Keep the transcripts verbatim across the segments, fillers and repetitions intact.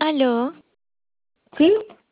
¿Aló? ¿Sí?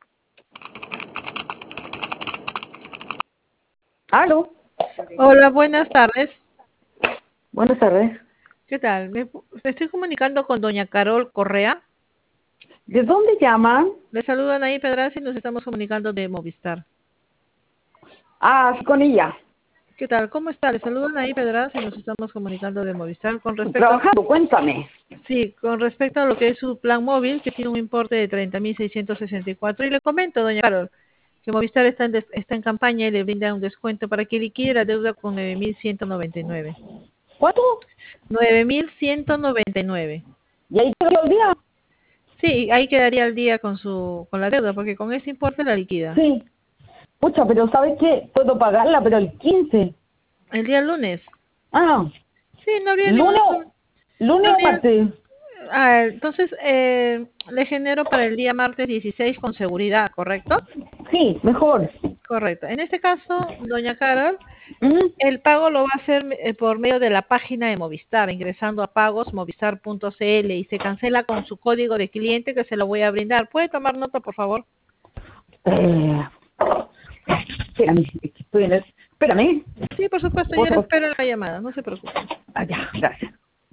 ¿Aló? Hola, buenas tardes. Buenas tardes. ¿Qué tal? Me, me estoy comunicando con doña Carol Correa. ¿De dónde llaman? Le saludan ahí Pedraza y nos estamos comunicando de Movistar. Ah, sí, con ella. ¿Qué tal? ¿Cómo está? Le saludan ahí Pedraza y nos estamos comunicando de Movistar con respecto a, Trabajando, cuéntame. sí, con respecto a lo que es su plan móvil, que tiene un importe de treinta mil seiscientos sesenta y cuatro. Y le comento, doña Carol, que Movistar está en, des- está en campaña y le brinda un descuento para que liquide la deuda con nueve mil ciento noventa y nueve. ¿Cuánto? nueve mil ciento noventa y nueve. ¿Y ahí quedó el día? Sí, ahí quedaría al día con su con la deuda, porque con ese importe la liquida. Sí. Pucha, pero ¿sabes qué? Puedo pagarla, pero el quince. El día lunes. Ah, Sí, no habría ningún lunes, pro- no lunes o habría. martes. Ah, entonces, eh, le genero para el día martes dieciséis con seguridad, ¿correcto? Sí, mejor. Correcto. En este caso, doña Carol, ¿Mm? el pago lo va a hacer eh, por medio de la página de Movistar, ingresando a pagos movistar punto cl y se cancela con su código de cliente que se lo voy a brindar. ¿Puede tomar nota, por favor? Eh, espérame, es que estoy en el... Espérame. Sí, por supuesto, yo Por le favor. espero en la llamada, no se preocupe. Ah, ya, gracias.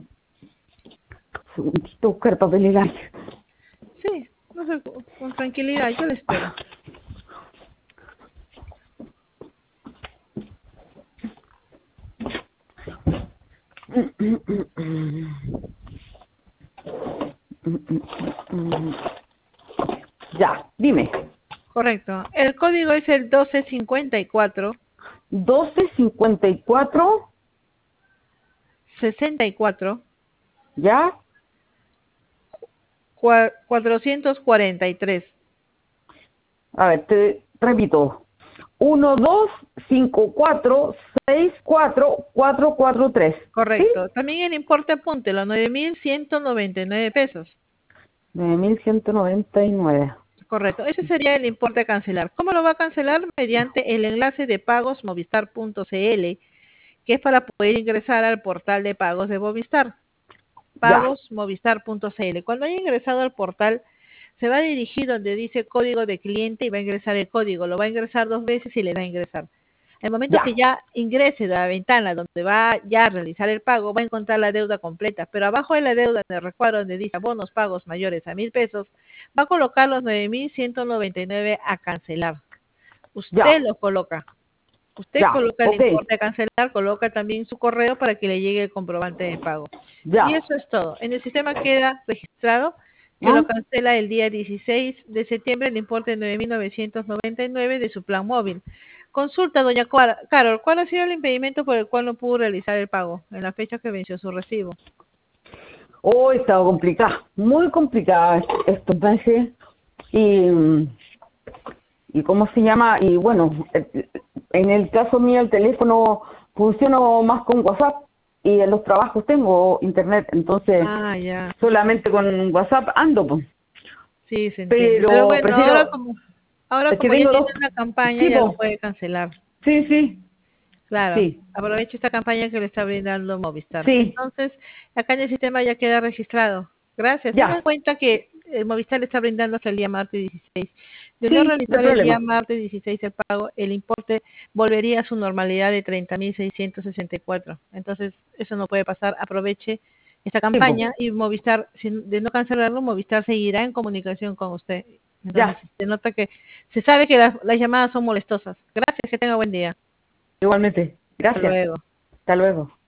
Un segundito, buscar papel y lápiz. Sí, no se, con tranquilidad, yo le espero. Ya, dime. Correcto. El código es el doce cincuenta y cuatro doce cincuenta y cuatro, sesenta y cuatro ¿ya? cuatrocientos cuarenta y tres. A ver, te repito. uno dos cinco cuatro seis cuatro cuatro cuatro tres. ¿Sí? Correcto. También el importe apúntelo, nueve mil ciento noventa y nueve pesos. nueve mil ciento noventa y nueve. Correcto. Ese sería el importe a cancelar. ¿Cómo lo va a cancelar? Mediante el enlace de pagos movistar punto cl, que es para poder ingresar al portal de pagos de Movistar. Ya, pagos movistar punto cl. Cuando haya ingresado al portal, se va a dirigir donde dice código de cliente y va a ingresar el código. Lo va a ingresar dos veces y le da a ingresar. Al momento que ya, ya ingrese de la ventana donde va ya a realizar el pago, va a encontrar la deuda completa. Pero abajo de la deuda, en el recuadro donde dice bonos pagos mayores a mil pesos, va a colocar los nueve mil ciento noventa y nueve a cancelar. Usted ya, lo coloca. Usted ya, coloca el ok, importe a cancelar, coloca también su correo para que le llegue el comprobante de pago. Y ya. eso es todo. En el sistema queda registrado que ¿Ah? lo cancela el día dieciséis de septiembre el importe de nueve mil novecientos noventa y nueve de su plan móvil. Consulta, doña Cuara- Carol, ¿cuál ha sido el impedimento por el cual no pudo realizar el pago en la fecha que venció su recibo? Oh, estaba complicada, muy complicada estos meses. Y, y ¿cómo se llama? Y bueno, eh, en el caso mío el teléfono funciona más con WhatsApp y en los trabajos tengo internet, entonces Ah, ya. solamente con WhatsApp ando, pues. Sí, se entiende. Pero Pero bueno, ahora prefiero, como ahora es que como ya tengo tiene dos, una campaña, sí, ya lo pues, puede cancelar. sí, sí, Claro, sí, aproveche esta campaña que le está brindando Movistar. sí, Entonces, acá en el sistema ya queda registrado. Gracias. Tenga en ya, cuenta que eh, Movistar le está brindando hasta el día martes dieciséis. De no sí, no hay realizar el día problema. martes dieciséis el pago, el importe volvería a su normalidad de treinta mil seiscientos sesenta y cuatro. Entonces, eso no puede pasar. Aproveche esta Sí, pues, campaña y Movistar, si- de no cancelarlo, Movistar seguirá en comunicación con usted. Entonces, ya, se nota que se sabe que las, las llamadas son molestosas. Gracias, que tenga buen día. igualmente. Hasta Gracias. luego. Hasta luego.